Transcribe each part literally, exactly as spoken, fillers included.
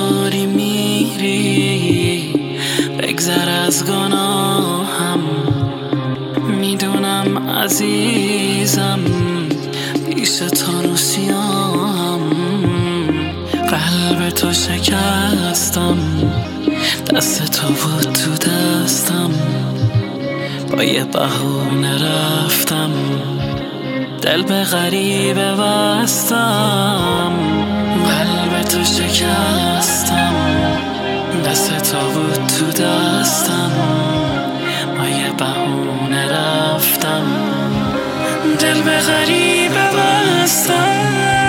داری میری بگذر از گناهم. میدونم عزیزم پیش تو رو سیاهم. قلب تو شکستم، دست تو بود تو دستم. با یه بهونه رفتم، دل به غریبه بستم. قلب تو شکستم، دست تو بود تو دستم. با یه بهونه رفتم، دل به غریبه بستم.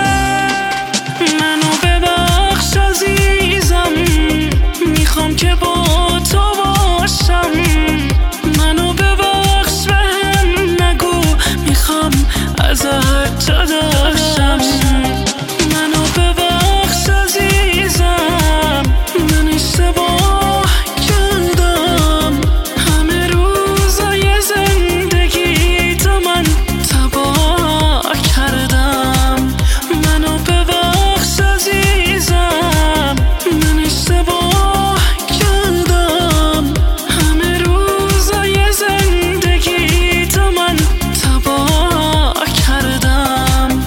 منو ببخش عزیزم، میخوام که با تو باشم. منو ببخش بهم نگو، میخوام ازت جداشم. منو ببخش عزیزم، من اشتباه کردم. همه روزای زندگی تو من تباه کردم. منو ببخش عزیزم، من اشتباه کردم. همه روزای زندگی تو من تباه کردم.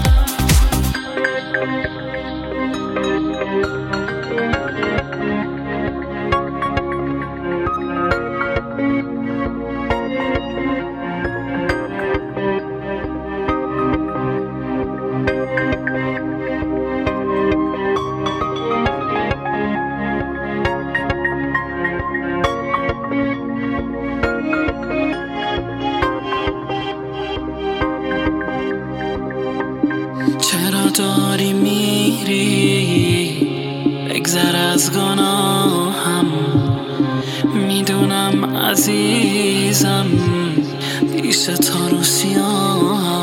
چرا داری میری بگذر از گناهم. میدونم عزیزم پیش تو رو سیاهم.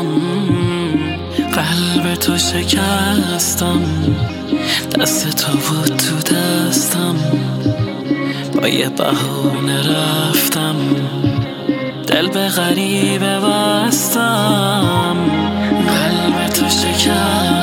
قلب تو شکستم، دست تو بود تو دستم. با یه بهونه رفتم، دل به غریبه بستم. قلب تو شکستم،